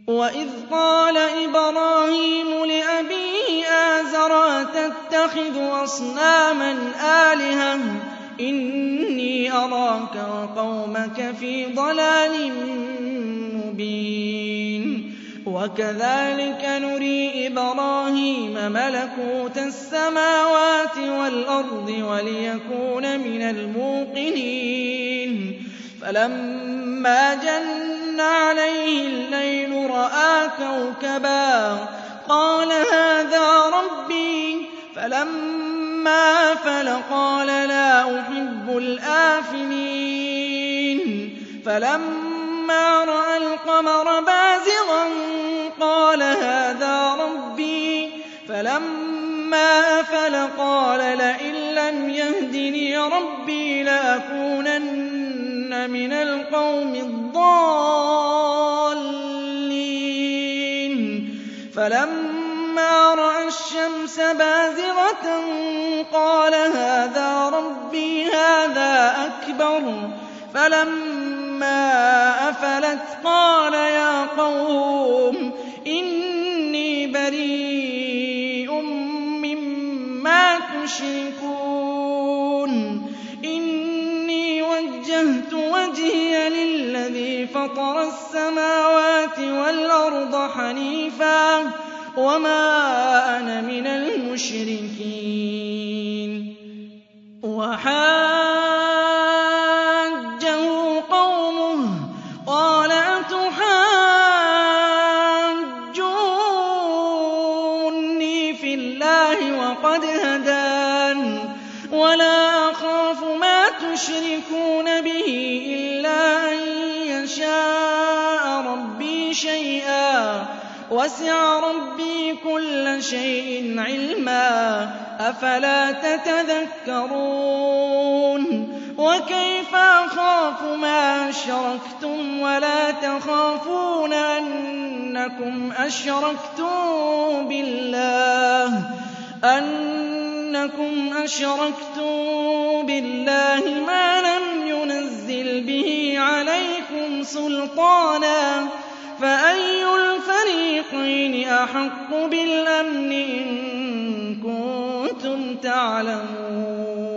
وَإِذْ قَالَ إِبْرَاهِيمُ لِأَبِيهِ آزَرَ أَتَتَّخِذُ أَصْنَامًا آلِهَةً ۖ إِنِّي أَرَاكَ وَقَوْمَكَ فِي ضَلَالٍ مُّبِينٍ وَكَذَٰلِكَ نُرِي إِبْرَاهِيمَ مَلَكُوتَ السَّمَاوَاتِ وَالْأَرْضِ وَلِيَكُونَ مِنَ الْمُوقِنِينَ فَلَمَّا جَنَّ عَلَيْهِ اللَّيْلُ رَأَىٰ كَوْكَبًا قَالَ هَٰذَا رَبِّي فَلَمَّا أَفَلَ قَالَ لَا أُحِبُّ الْآفِلِينَ فَلَمَّا رَأَى الْقَمَرَ بَازِغًا قَالَ هَٰذَا رَبِّي فَلَمَّا أَفَلَ قَالَ لَئِن لَّمْ يَهْدِنِي رَبِّي لَأَكُونَنَّ مِنَ الْقَوْمِ الضَّالِّينَ فَلَمَّا رَأَى الشَّمْسَ بَازِغَةً قَالَ هَٰذَا رَبِّي هَٰذَا أَكْبَرُ فَلَمَّا أَفَلَتْ قَالَ يَا قَوْمِ إِنِّي بَرِيءٌ مِّمَّا تُشْرِكُونَ إِنِّي وَجَّهْتُ وَجْهِيَ لِلَّذِي فَطَرَ السَّمَاوَاتِ وَالْأَرْضَ حَنِيفًا وَمَا أَنَا مِنَ الْمُشْرِكِينَ وَحَاجَّهُ قَوْمُهُ قَالَ أَتُحَاجُّونِّي فِي اللَّهِ وَقَدْ هَدَانِ وَلَا أَخَافُ مَا تُشْرِكُونَ بِهِ إِلَّا أَن يَشَاءَ رَبِّي شَيْئًا وَسِعَ رَبِّي كُلَّ شَيْءٍ عِلْمًا أَفَلَا تَتَذَكَّرُونَ وَكَيْفَ أَخَافُ مَا أَشْرَكْتُمْ وَلَا تَخَافُونَ أَنَّكُمْ أَشْرَكْتُم بِاللَّهِ مَا لَمْ يُنَزِّلْ بِهِ عَلَيْكُمْ سُلْطَانًا فَأَيُّ الْفَرِيقَيْنِ أَحَقُّ بِالْأَمْنِ إِن كُنتُمْ تَعْلَمُونَ